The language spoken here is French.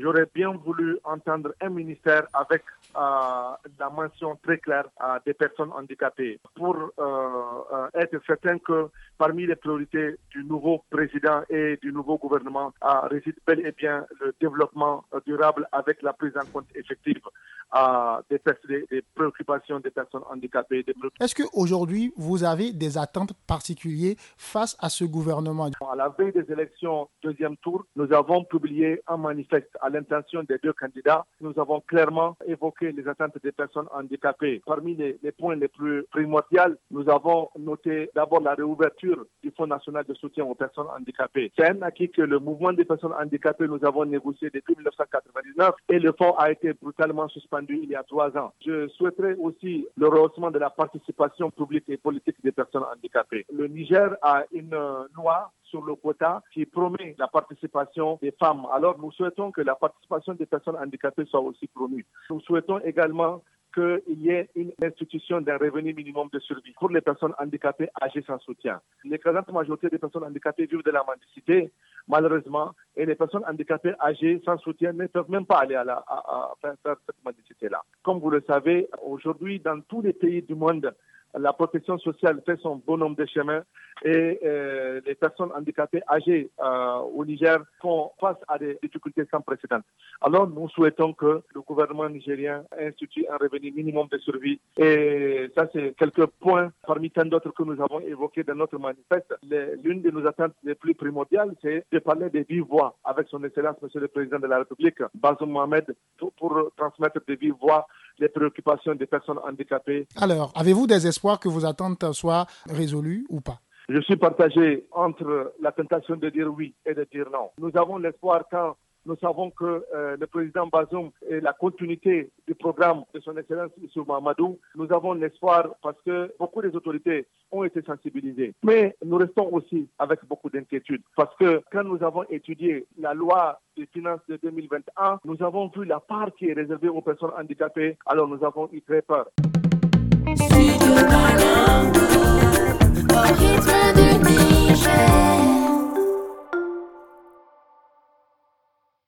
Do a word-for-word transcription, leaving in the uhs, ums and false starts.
j'aurais bien voulu entendre un ministère avec euh, la mention très claire euh, des personnes handicapées pour euh, euh, être certain que parmi les priorités du nouveau président et du nouveau gouvernement euh, réside bel et bien le développement euh, durable avec la prise en compte effective euh, des, des, des préoccupations des personnes handicapées. Des préoccupations. Est-ce qu'aujourd'hui, vous avez des attentes particulières face à ce gouvernement? À la veille des élections deuxième tour, nous avons publié un manifeste à l'intention des deux candidats. Nous avons clairement évoqué les attentes des personnes handicapées. Parmi les, les points les plus primordiaux, nous avons noté d'abord la réouverture du Fonds national de soutien aux personnes handicapées. C'est un acquis que le mouvement des personnes handicapées, nous avons négocié depuis dix-neuf cent quatre-vingt-dix-neuf et le fonds a été brutalement suspendu il y a trois ans. Je souhaiterais aussi le rehaussement de la participation publique et politique des personnes handicapées. Le Niger a une loi sur le quota qui promet la participation des femmes. Alors nous souhaitons que la participation des personnes handicapées soit aussi promue. Nous souhaitons également qu'il y ait une institution d'un revenu minimum de survie pour les personnes handicapées âgées sans soutien. L'écrasante majorité des personnes handicapées vivent de la mendicité, malheureusement, et les personnes handicapées âgées sans soutien ne peuvent même pas aller à, la, à, à faire cette mendicité-là. Comme vous le savez, aujourd'hui, dans tous les pays du monde, la protection sociale fait son bon nombre de chemins et euh, les personnes handicapées âgées euh, au Niger font face à des difficultés sans précédent. Alors nous souhaitons que le gouvernement nigérien institue un revenu minimum de survie et ça c'est quelques points parmi tant d'autres que nous avons évoqués dans notre manifeste. Les, l'une de nos attentes les plus primordiales c'est de parler des vives voix avec son excellence Monsieur le Président de la République, Bazoum Mohamed, pour, pour transmettre des vives voix les préoccupations des personnes handicapées. Alors, avez-vous des espoirs que vos attentes soient résolues ou pas? Je suis partagé entre la tentation de dire oui et de dire non. Nous avons l'espoir quand nous savons que euh, le président Bazoum est la continuité du programme de son excellence Issou Mahamadou. Nous avons l'espoir parce que beaucoup des autorités ont été sensibilisées. Mais nous restons aussi avec beaucoup d'inquiétude parce que quand nous avons étudié la loi des finances de deux mille vingt et un, nous avons vu la part qui est réservée aux personnes handicapées. Alors nous avons eu très peur. Studio Kalangu, au rythme du Niger.